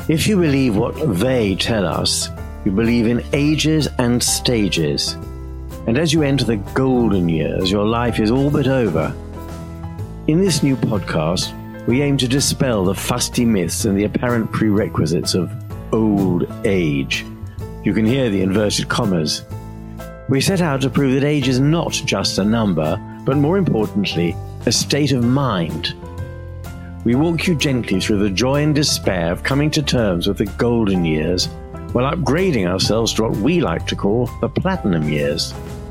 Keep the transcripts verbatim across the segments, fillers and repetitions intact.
If you believe what they tell us, you believe in ages and stages. And as you enter the golden years, your life is all but over. In this new podcast, we aim to dispel the fusty myths and the apparent prerequisites of old age. You can hear the inverted commas. We set out to prove that age is not just a number, but more importantly, a state of mind. We walk you gently through the joy and despair of coming to terms with the golden years, while upgrading ourselves to what we like to call the platinum years.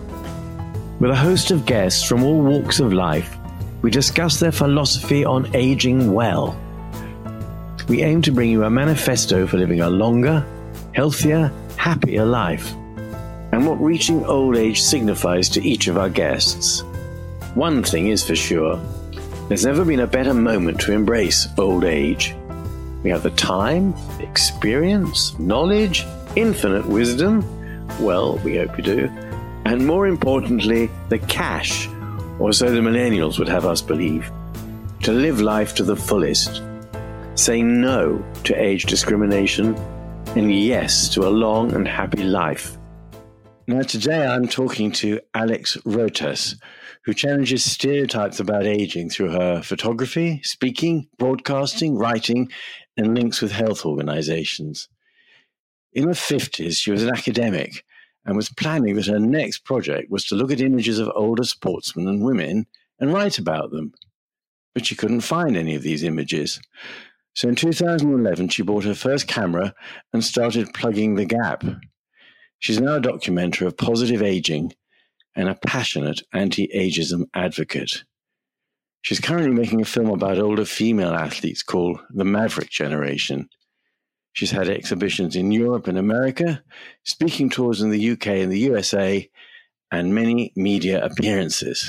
With a host of guests from all walks of life, we discuss their philosophy on aging well. We aim to bring you a manifesto for living a longer, healthier, happier life, and what reaching old age signifies to each of our guests. One thing is for sure, there's never been a better moment to embrace old age. We have the time, experience, knowledge, infinite wisdom, well, we hope you do, and more importantly, the cash, or so the millennials would have us believe, to live life to the fullest, saying no to age discrimination and yes to a long and happy life. Now today I'm talking to Alex Rotas, who challenges stereotypes about aging through her photography, speaking, broadcasting, writing, and links with health organizations. In her fifties, she was an academic and was planning that her next project was to look at images of older sportsmen and women and write about them. But she couldn't find any of these images. So in two thousand eleven, she bought her first camera and started plugging the gap. She's now a documenter of positive aging and a passionate anti-ageism advocate. She's currently making a film about older female athletes called The Maverick Generation. She's had exhibitions in Europe and America, speaking tours in the U K and the U S A, and many media appearances.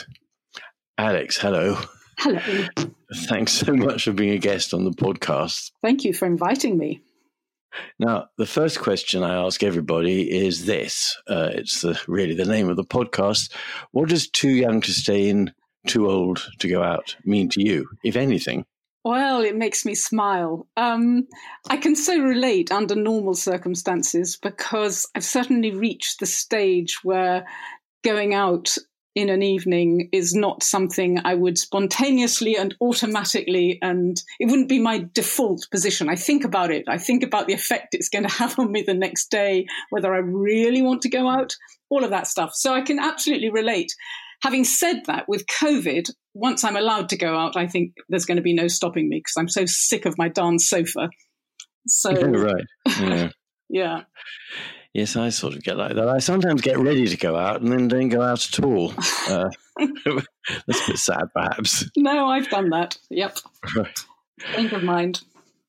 Alex, hello. Hello. Thanks so much for being a guest on the podcast. Thank you for inviting me. Now, the first question I ask everybody is this. Uh, it's the, really the name of the podcast. What does too young to stay in, too old to go out mean to you, if anything? Well, it makes me smile. Um, I can so relate under normal circumstances because I've certainly reached the stage where going out in an evening is not something I would spontaneously and automatically, and it wouldn't be my default position. I think about it. I think about the effect it's going to have on me the next day, whether I really want to go out, all of that stuff. So I can absolutely relate. Having said that, with COVID, once I'm allowed to go out, I think there's going to be no stopping me because I'm so sick of my darn sofa. So right. Yeah. Yeah. Yes, I sort of get like that. I sometimes get ready to go out and then don't go out at all. Uh, that's a bit sad, perhaps. No, I've done that. Yep. Right. Change of mind.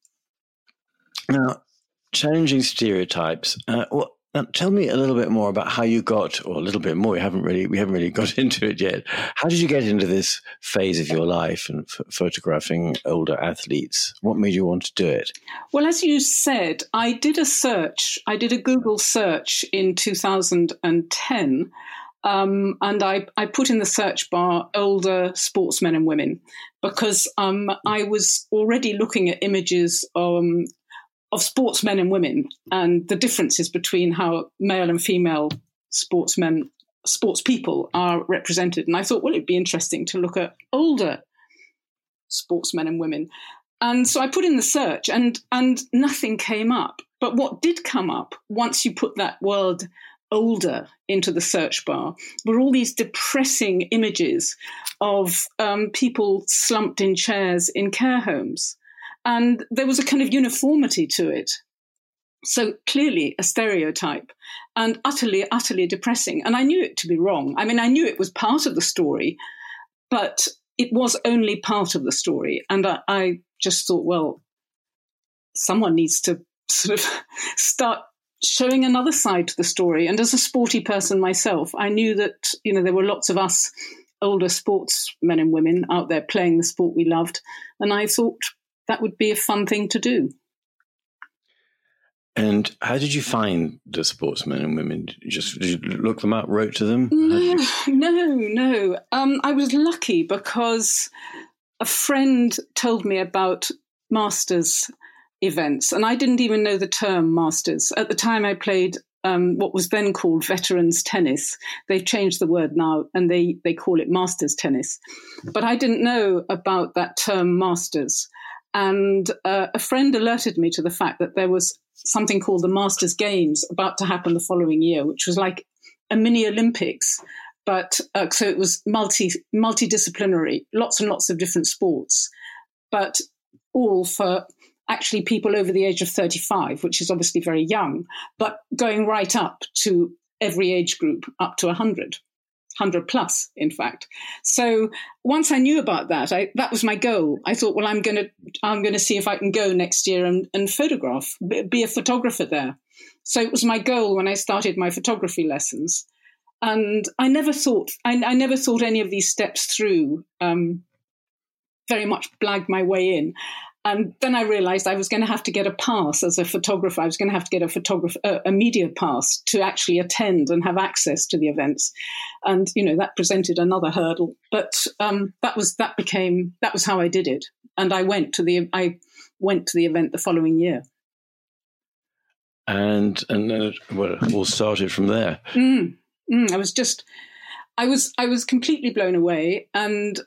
Now, challenging stereotypes. Uh, what? Now, tell me a little bit more about how you got, or a little bit more. We haven't really, we haven't really got into it yet. How did you get into this phase of your life and f- photographing older athletes? What made you want to do it? Well, as you said, I did a search. I did a Google search in two thousand ten, um, and I, I put in the search bar older sportsmen and women because um, I was already looking at images um, of sportsmen and women and the differences between how male and female sportsmen, sports people are represented. And I thought, well, it'd be interesting to look at older sportsmen and women. And so I put in the search and, and nothing came up. But what did come up once you put that word older into the search bar were all these depressing images of um, people slumped in chairs in care homes. And there was a kind of uniformity to it. So clearly a stereotype and utterly, utterly depressing. And I knew it to be wrong. I mean, I knew it was part of the story, but it was only part of the story. And I, I just thought, well, someone needs to sort of start showing another side to the story. And as a sporty person myself, I knew that, you know, there were lots of us older sportsmen and women out there playing the sport we loved. And I thought that would be a fun thing to do. And how did you find the sportsmen and women? Did you just did you look them up, wrote to them? No, you... no, no. Um, I was lucky because a friend told me about Masters events. And I didn't even know the term masters. At the time I played um, what was then called veterans tennis. They've changed the word now and they, they call it masters tennis. But I didn't know about that term masters. And uh, a friend alerted me to the fact that there was something called the Masters Games about to happen the following year, which was like a mini Olympics. But uh, so it was multi multidisciplinary, lots and lots of different sports, but all for actually people over the age of thirty-five, which is obviously very young, but going right up to every age group up to one hundred. one hundred plus, in fact. So once I knew about that, I, that was my goal. I thought, well, I'm going to I'm going to see if I can go next year and, and photograph, be a photographer there. So it was my goal when I started my photography lessons. And I never thought I, I never thought any of these steps through. Um, very much blagged my way in. And then I realized I was going to have to get a pass as a photographer. I was going to have to get a photographer, a, a media pass to actually attend and have access to the events. And, you know, that presented another hurdle. But um, that was, that became, that was how I did it. And I went to the, I went to the event the following year. And, and then it, well, it all started from there. Mm, mm, I was just, I was, I was completely blown away. And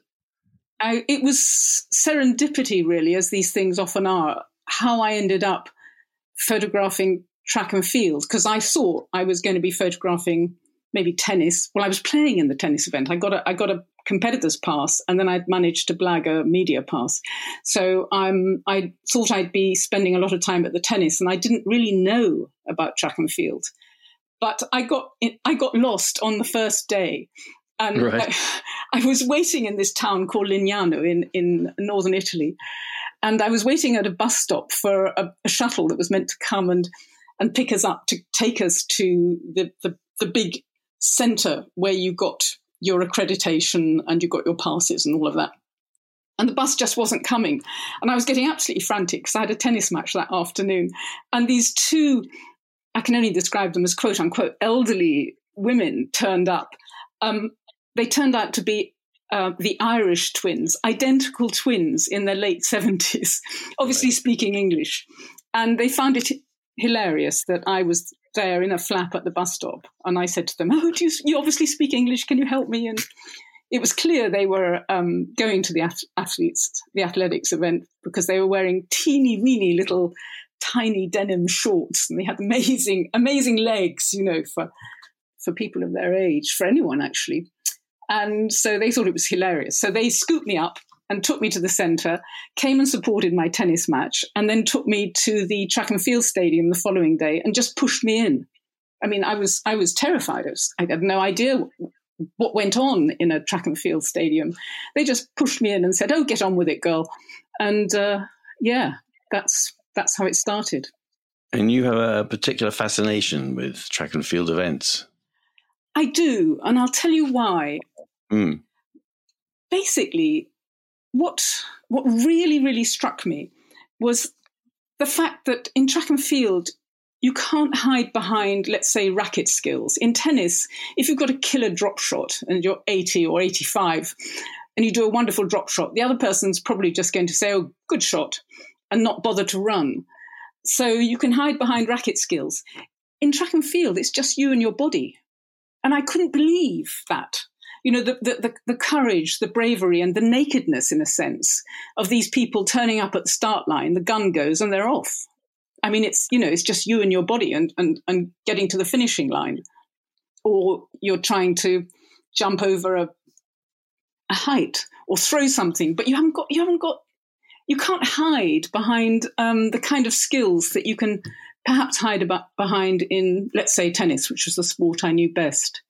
I, it was serendipity, really, as these things often are, how I ended up photographing track and field, because I thought I was going to be photographing maybe tennis. Well, I was playing in the tennis event. I got a, I got a competitor's pass, and then I'd managed to blag a media pass. So um, I thought I'd be spending a lot of time at the tennis, and I didn't really know about track and field. But I got I got lost on the first day. And right. I, I was waiting in this town called Lignano in, in northern Italy. And I was waiting at a bus stop for a, a shuttle that was meant to come and, and pick us up to take us to the, the, the big centre where you got your accreditation and you got your passes and all of that. And the bus just wasn't coming. And I was getting absolutely frantic because I had a tennis match that afternoon. And these two, I can only describe them as quote unquote elderly women turned up. Um, They turned out to be uh, the Irish twins, identical twins in their late seventies, obviously right. speaking English. And they found it h- hilarious that I was there in a flap at the bus stop. And I said to them, oh, do you, you obviously speak English. Can you help me? And it was clear they were um, going to the ath- athletes, the athletics event, because they were wearing teeny weeny little tiny denim shorts. And they had amazing, amazing legs, you know, for for people of their age, for anyone actually. And so they thought it was hilarious. So they scooped me up and took me to the centre, came and supported my tennis match, and then took me to the track and field stadium the following day and just pushed me in. I mean, I was I was terrified. I, was, I had no idea what went on in a track and field stadium. They just pushed me in and said, oh, get on with it, girl. And uh, yeah, that's that's how it started. And you have a particular fascination with track and field events. I do, and I'll tell you why. Mm. Basically, what what really, really struck me was the fact that in track and field, you can't hide behind, let's say, racket skills. In tennis, if you've got a killer drop shot and you're eighty or eighty-five and you do a wonderful drop shot, the other person's probably just going to say, oh, good shot, and not bother to run. So you can hide behind racket skills. In track and field, it's just you and your body. And I couldn't believe that, you know, the, the, the, the courage, the bravery and the nakedness, in a sense, of these people turning up at the start line, the gun goes and they're off. I mean, it's, you know, it's just you and your body and, and, and getting to the finishing line. Or you're trying to jump over a, a height or throw something, but you haven't got, you haven't got, you can't hide behind um, the kind of skills that you can perhaps hide about behind in, let's say, tennis, which was the sport I knew best.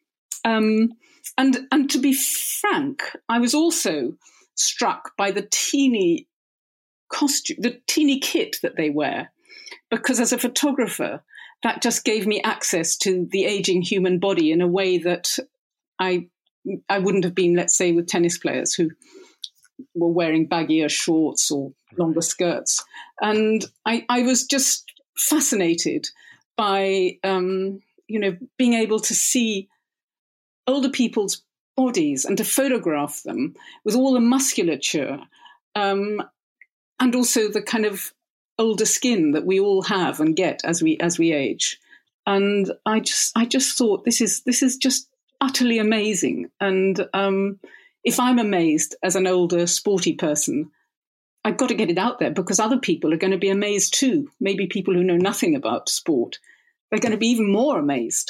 Um, and and to be frank, I was also struck by the teeny costume, the teeny kit that they wear, because as a photographer, that just gave me access to the aging human body in a way that I I wouldn't have been, let's say, with tennis players who were wearing baggier shorts or longer skirts. And I, I was just fascinated by, um, you know, being able to see older people's bodies and to photograph them with all the musculature um, and also the kind of older skin that we all have and get as we as we age. And I just I just thought this is this is just utterly amazing. And um, if I'm amazed as an older, sporty person, I've got to get it out there, because other people are going to be amazed too. Maybe people who know nothing about sport, they're going to be even more amazed.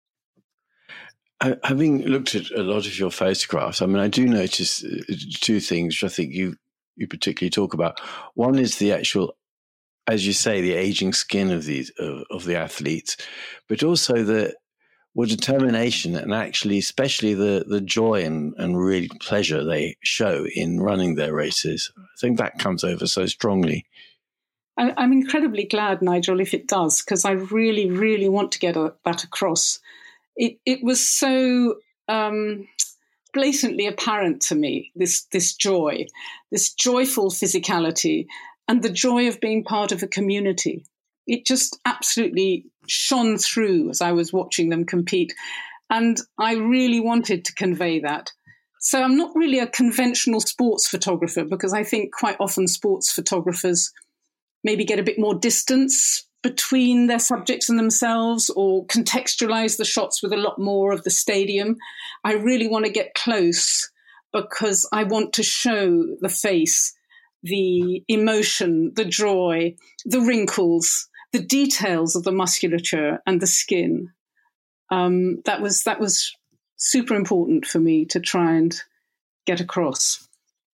Having looked at a lot of your photographs, I mean, I do notice two things which I think you, you particularly talk about. One is the actual, as you say, the aging skin of these of, of the athletes, but also the well, determination and actually, especially the the joy and, and really pleasure they show in running their races. I think that comes over so strongly. I, I'm incredibly glad, Nigel, if it does, because I really, really want to get a, that across. It it was so um, blatantly apparent to me, this this joy, this joyful physicality, and the joy of being part of a community. It just absolutely shone through as I was watching them compete. And I really wanted to convey that. So I'm not really a conventional sports photographer, because I think quite often sports photographers maybe get a bit more distance between their subjects and themselves, or contextualize the shots with a lot more of the stadium. I really want to get close, because I want to show the face, the emotion, the joy, the wrinkles, the details of the musculature and the skin. Um, that was that was super important for me to try and get across.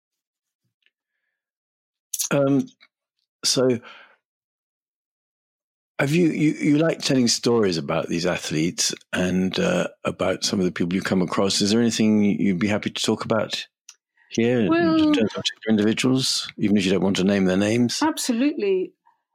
Um, so, have you, you you like telling stories about these athletes and uh, about some of the people you come across? Is there anything you'd be happy to talk about here, well, in terms of individuals, even if you don't want to name their names? Absolutely.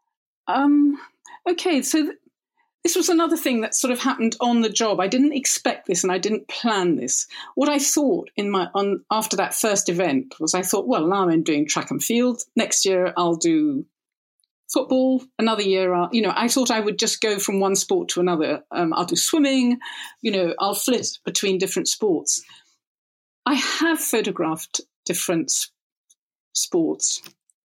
Um, okay, so th- this was another thing that sort of happened on the job. I didn't expect this and I didn't plan this. What I thought in my on after that first event was, I thought, well, now I'm doing track and field. Next year I'll do football. Another year, I'll, you know, I thought I would just go from one sport to another. Um, I'll do swimming. You know, I'll flit between different sports. I have photographed different sports,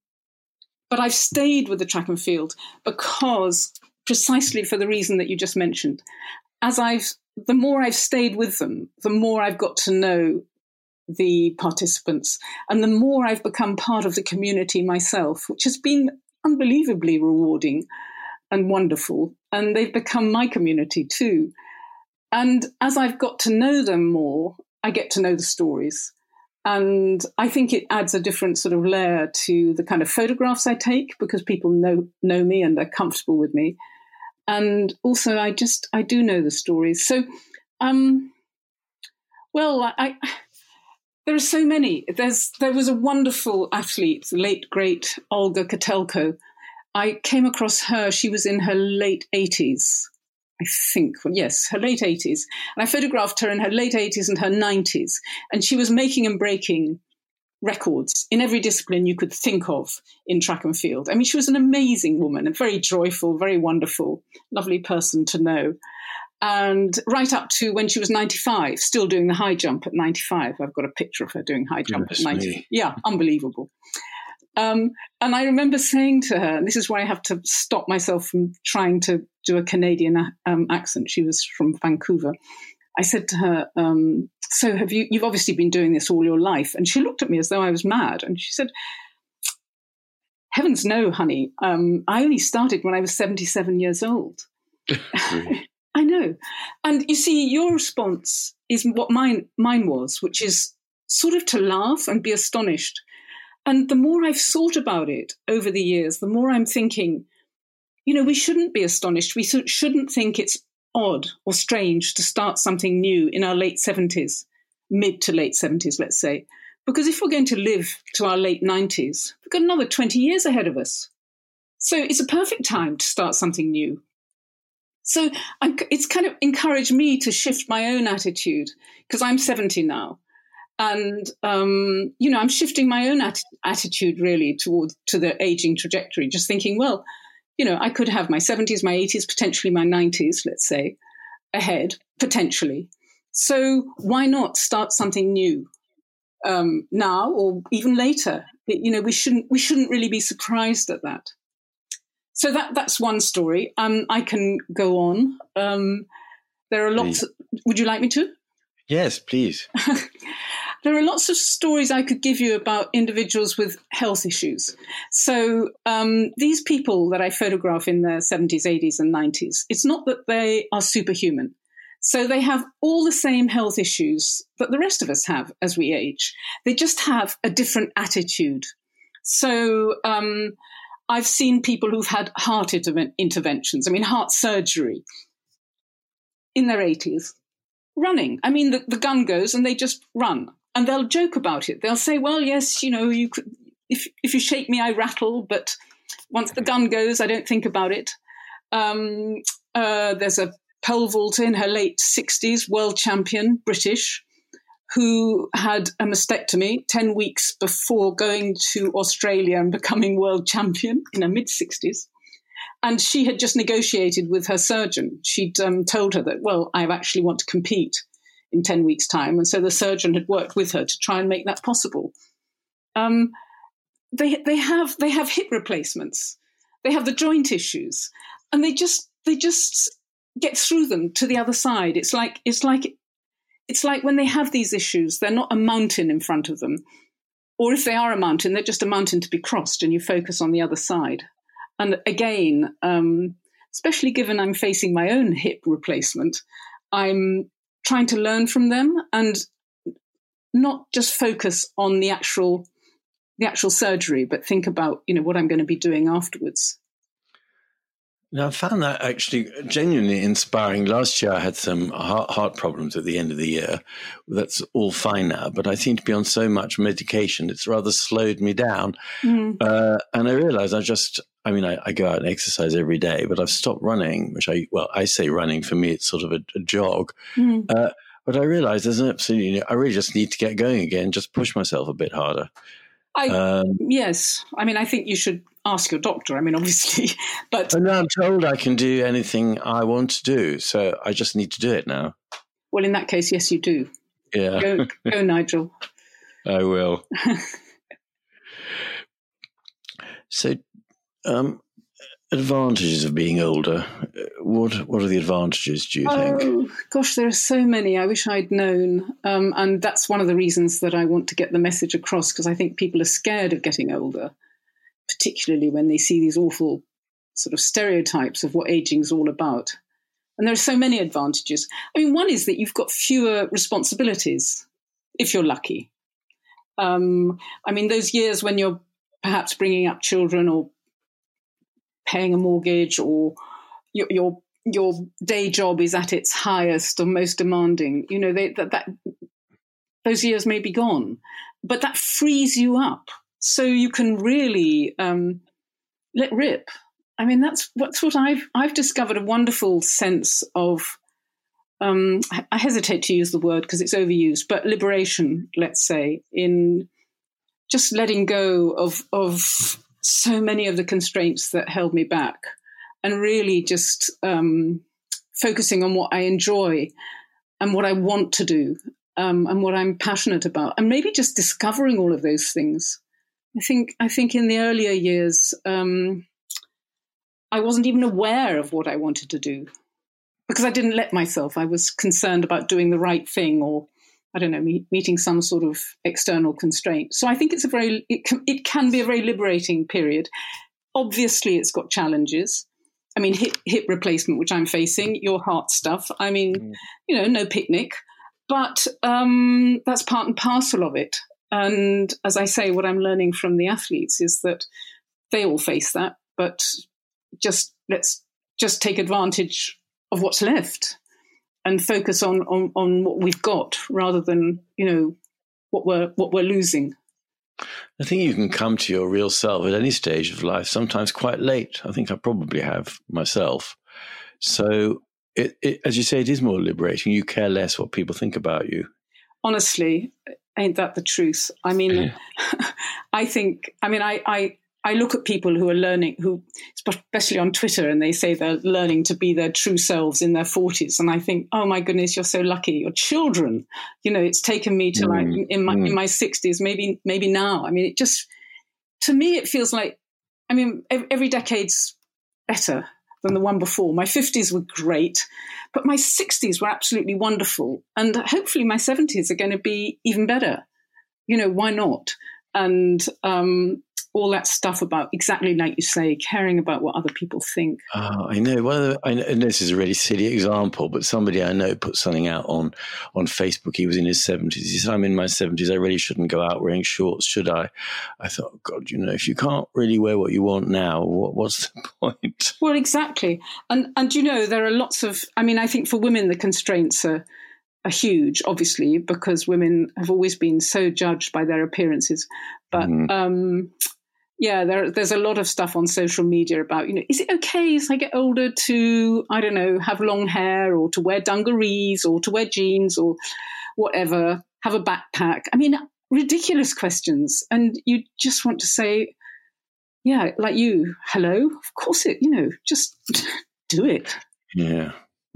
but I've stayed with the track and field because precisely for the reason that you just mentioned. As I've, the more I've stayed with them, the more I've got to know the participants, and the more I've become part of the community myself, which has been unbelievably rewarding and wonderful. And they've become my community too. And as I've got to know them more, I get to know the stories. And I think it adds a different sort of layer to the kind of photographs I take, because people know know me and they're comfortable with me. And also, I just, I do know the stories. So, um, well, I, I there are so many. There's There was a wonderful athlete, the late, great Olga Kotelko. I came across her. She was in her late eighties. I think, well, yes, her late eighties. And I photographed her in her late eighties and her nineties. And she was making and breaking records in every discipline you could think of in track and field. I mean, she was an amazing woman, and very joyful, very wonderful, lovely person to know. And right up to when she was ninety-five, still doing the high jump at ninety-five. I've got a picture of her doing high jump Goodness at ninety. me. Yeah, unbelievable. Um, and I remember saying to her, and this is where I have to stop myself from trying to do a Canadian um, accent. She was from Vancouver. I said to her, um, so have you, you've obviously been doing this all your life. And she looked at me as though I was mad. And she said, heavens no, honey. Um, I only started when I was seventy-seven years old. I know. And you see, your response is what mine, mine was, which is sort of to laugh and be astonished. And the more I've thought about it over the years, the more I'm thinking, you know, we shouldn't be astonished. We shouldn't think it's odd or strange to start something new in our late seventies, mid to late seventies, let's say. Because if we're going to live to our late nineties, we've got another twenty years ahead of us. So it's a perfect time to start something new. So I'm, it's kind of encouraged me to shift my own attitude, because I'm seventy now. And, um, you know, I'm shifting my own at- attitude really toward to the aging trajectory, just thinking, well, you know, I could have my seventies, my eighties, potentially my nineties, let's say, ahead, potentially. So why not start something new um, now or even later? It, you know, we shouldn't we shouldn't really be surprised at that. so that that's one story. Um, I can go on. Um, there are lots. Of, would you like me to? Yes, please. There are lots of stories I could give you about individuals with health issues. So um, these people that I photograph in their seventies, eighties and nineties, it's not that they are superhuman. So they have all the same health issues that the rest of us have as we age. They just have a different attitude. So um, I've seen people who've had heart inter- interventions, I mean, heart surgery in their eighties, running. I mean, the, the gun goes and they just run. And they'll joke about it. They'll say, well, yes, you know, you could, if if you shake me, I rattle. But once the gun goes, I don't think about it. Um, uh, there's a pole vaulter in her late sixties, world champion, British, who had a mastectomy ten weeks before going to Australia and becoming world champion in her mid-sixties. And she had just negotiated with her surgeon. She'd um, told her that, well, I actually want to compete in ten weeks' time. And so the surgeon had worked with her to try and make that possible. Um, they they have they have hip replacements. They have the joint issues. And they just they just get through them to the other side. It's like it's like it's like when they have these issues, they're not a mountain in front of them. Or if they are a mountain, they're just a mountain to be crossed and you focus on the other side. And again, um, especially given I'm facing my own hip replacement, I'm trying to learn from them and not just focus on the actual the actual surgery, but think about, you know, what I'm going to be doing afterwards. Now, I found that actually genuinely inspiring. Last year, I had some heart, heart problems at the end of the year. That's all fine now, but I seem to be on so much medication, it's rather slowed me down. Mm. Uh, and I realized I just, I mean, I, I go out and exercise every day, but I've stopped running, which I, well, I say running, for me, it's sort of a, a jog. Mm. Uh, but I realized there's an absolutely, I really just need to get going again, just push myself a bit harder. I, um, yes. I mean, I think you should ask your doctor. I mean, obviously, but and now I'm told I can do anything I want to do, so I just need to do it now. Well, in that case, yes, you do. Yeah, go, go Nigel. I will. So, um, advantages of being older. What what are the advantages, do you oh, think? Oh, gosh, there are so many. I wish I'd known. Um, and that's one of the reasons that I want to get the message across, because I think people are scared of getting older, particularly when they see these awful sort of stereotypes of what aging's all about. And there are so many advantages. I mean, one is that you've got fewer responsibilities, if you're lucky. Um, I mean, those years when you're perhaps bringing up children or paying a mortgage, or your your, your day job is at its highest or most demanding, you know, they, that, that those years may be gone. But that frees you up so you can really um, let rip. I mean, that's, that's what I've I've discovered, a wonderful sense of, um, I hesitate to use the word because it's overused, but liberation, let's say, in just letting go of of so many of the constraints that held me back, and really just um, focusing on what I enjoy and what I want to do, um, and what I'm passionate about, and maybe just discovering all of those things. I think I think in the earlier years, um, I wasn't even aware of what I wanted to do because I didn't let myself. I was concerned about doing the right thing, or I don't know, meet, meeting some sort of external constraint. So I think it's a very, it can, it can be a very liberating period. Obviously, it's got challenges. I mean, hip, hip replacement, which I'm facing, your heart stuff. I mean, mm. you know, no picnic, but um, that's part and parcel of it. And as I say, what I'm learning from the athletes is that they all face that, but just let's just take advantage of what's left and focus on, on, on what we've got rather than, you know, what we're what we're losing. I think you can come to your real self at any stage of life, sometimes quite late. I think I probably have myself. So, it, it, as you say, it is more liberating. You care less what people think about you. Honestly, ain't that the truth? I mean, I think, I mean, I, I, I look at people who are learning, who, especially on Twitter, and they say they're learning to be their true selves in their forties. And I think, oh my goodness, you're so lucky. Your children, you know, it's taken me to mm, like in my, mm. in my sixties, maybe, maybe now. I mean, it just, to me, it feels like, I mean, every, every decade's better than the one before. My fifties were great, but my sixties were absolutely wonderful. And hopefully my seventies are going to be even better. You know, why not? And um, all that stuff about, exactly like you say, caring about what other people think. Oh, I know. One of the, I know, and this is a really silly example, but somebody I know put something out on, on Facebook. He was in his seventies. He said, I'm in my seventies. I really shouldn't go out wearing shorts, should I? I thought, oh God, you know, if you can't really wear what you want now, what, what's the point? Well, exactly. And, and, you know, there are lots of, I mean, I think for women, the constraints are, are huge, obviously, because women have always been so judged by their appearances. But, mm. um, yeah, there, there's a lot of stuff on social media about, you know, is it okay as I get older to, I don't know, have long hair or to wear dungarees or to wear jeans or whatever, have a backpack? I mean, ridiculous questions. And you just want to say, yeah, like you, hello, of course it, you know, just do it. Yeah.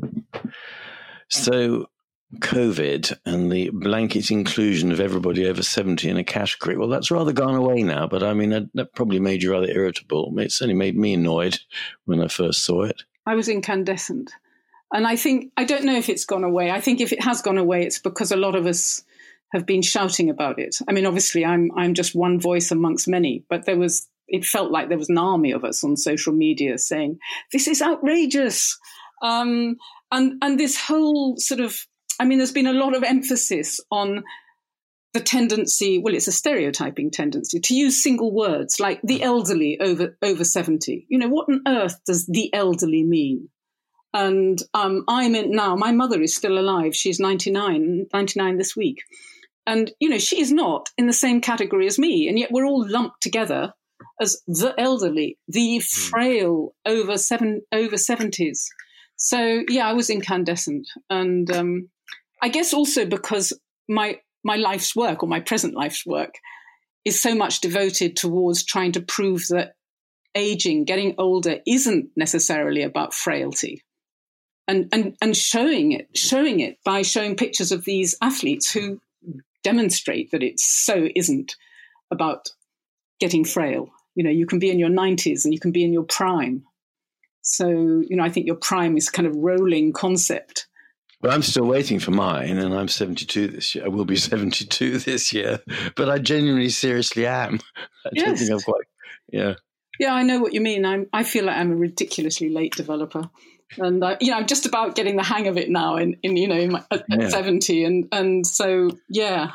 So COVID and the blanket inclusion of everybody over seventy in a category, well, that's rather gone away now, but I mean, that, that probably made you rather irritable. It certainly made me annoyed when I first saw it. I was incandescent. And I think, I don't know if it's gone away. I think if it has gone away, it's because a lot of us have been shouting about it. I mean, obviously, I'm I'm just one voice amongst many, but there was, it felt like there was an army of us on social media saying, this is outrageous. Um, and and this whole sort of, I mean, there's been a lot of emphasis on the tendency, well, it's a stereotyping tendency, to use single words like the elderly over, over seventy. You know, what on earth does the elderly mean? And um, I'm in now, my mother is still alive. She's ninety-nine, ninety-nine this week. And, you know, she is not in the same category as me. And yet we're all lumped together as the elderly, the frail over seven, over seventies. So, yeah, I was incandescent. And um, I guess also because my my life's work, or my present life's work, is so much devoted towards trying to prove that aging, getting older, isn't necessarily about frailty. And and and showing it, showing it by showing pictures of these athletes who demonstrate that it so isn't about getting frail. You know, you can be in your nineties and you can be in your prime. So, you know, I think your prime is kind of rolling concept. Well, I'm still waiting for mine, and I'm seventy-two this year. I will be seventy-two this year, but I genuinely, seriously am. I yes. don't think I'm quite, yeah. Yeah, I know what you mean. I'm, I feel like I'm a ridiculously late developer. And, I, you know, I'm just about getting the hang of it now in, in you know, in my, at, yeah. at seventy. And, and so, yeah,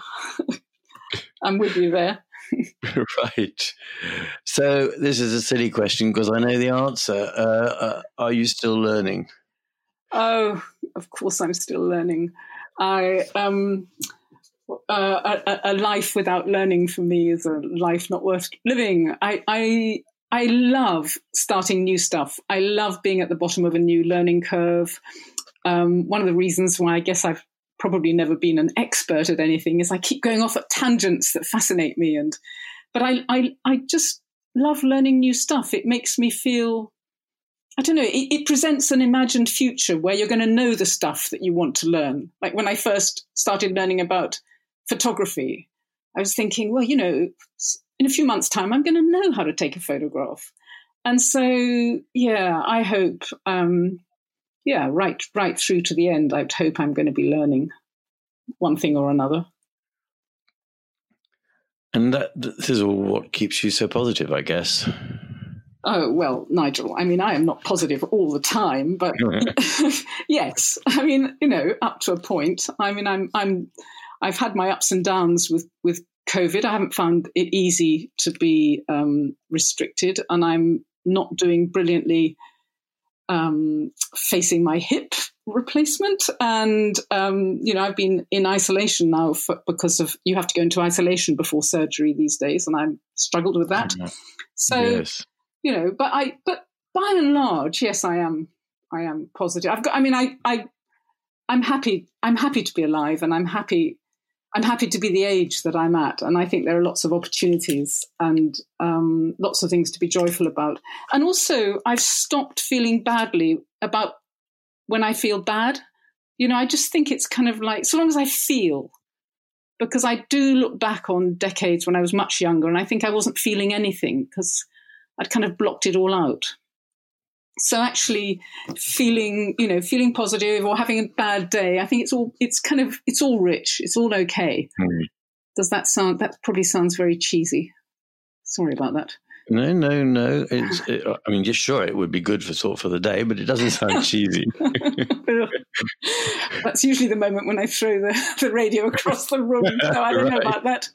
I'm with you there. Right. So this is a silly question because I know the answer. Uh, uh, are you still learning? Oh, of course I'm still learning. I um, uh, a, a life without learning for me is a life not worth living. I, I I love starting new stuff. I love being at the bottom of a new learning curve. Um, one of the reasons why I guess I've probably never been an expert at anything is I keep going off at tangents that fascinate me. And but I I, I just love learning new stuff. It makes me feel, I don't know, it, it presents an imagined future where you're going to know the stuff that you want to learn. Like when I first started learning about photography, I was thinking, well, you know, in a few months' time, I'm going to know how to take a photograph. And so, yeah, I hope, um, yeah, right, right through to the end, I'd hope I'm going to be learning one thing or another. And that this is all what keeps you so positive, I guess. Oh, well, Nigel, I mean, I am not positive all the time, but yes, I mean, you know, up to a point. I mean, I'm, I'm, I've had my ups and downs with, with COVID. I haven't found it easy to be um, restricted, and I'm not doing brilliantly um, facing my hip replacement. And, um, you know, I've been in isolation now for, because of, you have to go into isolation before surgery these days, and I've struggled with that. So, yes. You know, but I, but by and large, yes, I am, I am positive. I've got, I mean, I, I, I'm happy, I'm happy to be alive, and I'm happy, I'm happy to be the age that I'm at. And I think there are lots of opportunities and um, lots of things to be joyful about. And also I've stopped feeling badly about when I feel bad. You know, I just think it's kind of like, so long as I feel, because I do look back on decades when I was much younger, and I think I wasn't feeling anything because I'd kind of blocked it all out. So actually feeling, you know, feeling positive or having a bad day, I think it's all, it's kind of, it's all rich. It's all okay. Mm. Does that sound, that probably sounds very cheesy. Sorry about that. No, no, no. It's, it, I mean, just sure, it would be good for sort for the day, but it doesn't sound cheesy. That's usually the moment when I throw the, the radio across the room. So I don't right. know about that.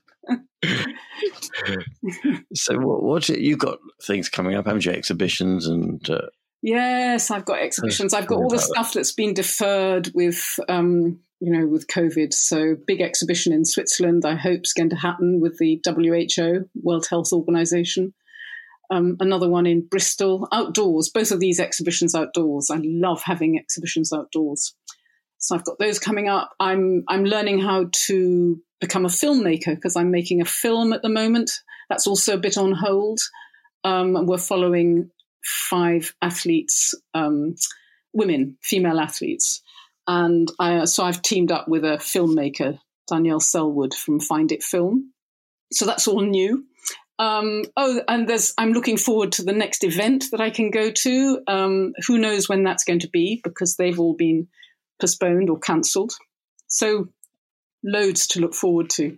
So what, what you've got things coming up, haven't you? Exhibitions and uh, yes, I've got exhibitions. I've got all the stuff that's been deferred with um, you know, with COVID. So big exhibition in Switzerland, I hope is going to happen with the W H O, World Health Organization. Um, another one in Bristol, outdoors, both of these exhibitions outdoors. I love having exhibitions outdoors. So I've got those coming up. I'm I'm learning how to become a filmmaker because I'm making a film at the moment. That's also a bit on hold. Um, we're following five athletes, um, women, female athletes. And I, so I've teamed up with a filmmaker, Danielle Selwood from Find It Film. So that's all new. Um, oh, and there's, I'm looking forward to the next event that I can go to. Um, who knows when that's going to be because they've all been postponed or cancelled. So loads to look forward to.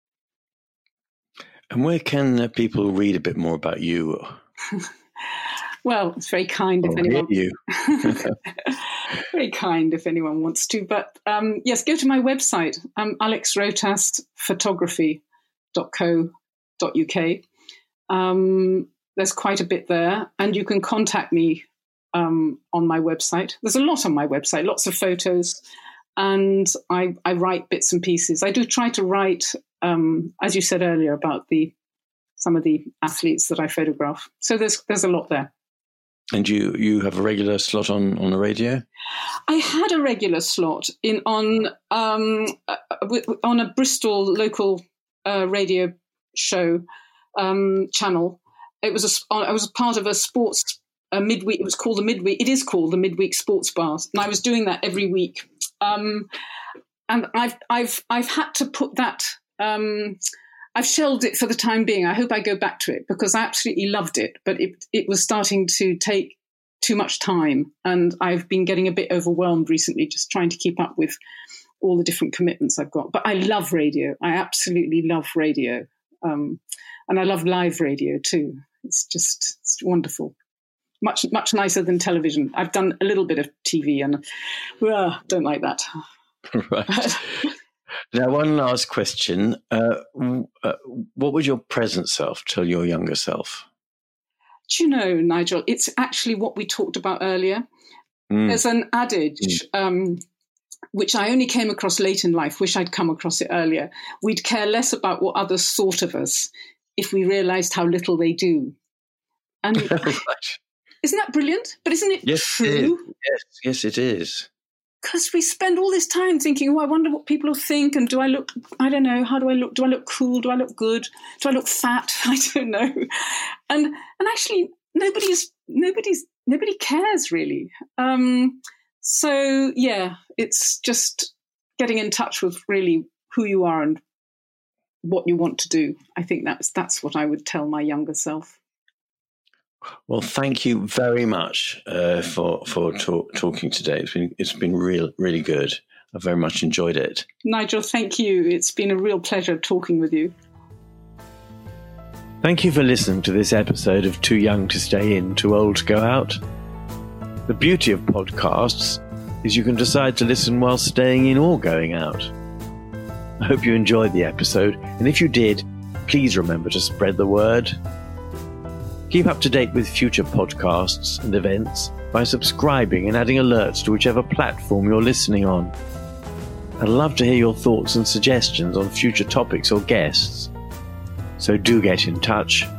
And where can uh, people read a bit more about you? Well, it's very kind if oh, anyone. You. Very kind if anyone wants to. But um, yes, go to my website, um, alex rotas photography dot co dot uk. Um, there's quite a bit there, and you can contact me um, on my website. There's a lot on my website, lots of photos, and I, I write bits and pieces. I do try to write, um, as you said earlier, about the some of the athletes that I photograph. So there's there's a lot there. And you, you have a regular slot on, on the radio? I had a regular slot in on um, on a Bristol local uh, radio show um, channel. It was a, I was part of a sports a midweek. It was called the midweek. It is called the Midweek Sports Bar, and I was doing that every week. Um, and I've I've I've had to put that. Um, I've shelved it for the time being. I hope I go back to it because I absolutely loved it, but it it was starting to take too much time, and I've been getting a bit overwhelmed recently, just trying to keep up with all the different commitments I've got. But I love radio. I absolutely love radio. Um, and I love live radio too. It's just it's wonderful. Much, much nicer than television. I've done a little bit of T V and uh, don't like that. Right. Now, one last question. Uh, uh, what would your present self tell your younger self? Do you know, Nigel, it's actually what we talked about earlier. Mm. There's an adage, mm. um, which I only came across late in life, wish I'd come across it earlier. We'd care less about what others thought of us if we realised how little they do. And isn't that brilliant? But isn't it yes, true? It is. Yes, yes, it is. Because we spend all this time thinking, oh, I wonder what people will think, and do I look, I don't know, how do I look? Do I look cool? Do I look good? Do I look fat? I don't know. And and actually, nobody's, nobody's, nobody cares really. Um, so, yeah, it's just getting in touch with really who you are and what you want to do. I think that's that's what I would tell my younger self. Well, thank you very much uh, for for talk, talking today. It's been it's been real really good. I very much enjoyed it. Nigel, thank you. It's been a real pleasure talking with you. Thank you for listening to this episode of Too Young to Stay In, Too Old to Go Out. The beauty of podcasts is you can decide to listen while staying in or going out. I hope you enjoyed the episode, and if you did, please remember to spread the word. Keep up to date with future podcasts and events by subscribing and adding alerts to whichever platform you're listening on. I'd love to hear your thoughts and suggestions on future topics or guests. So do get in touch.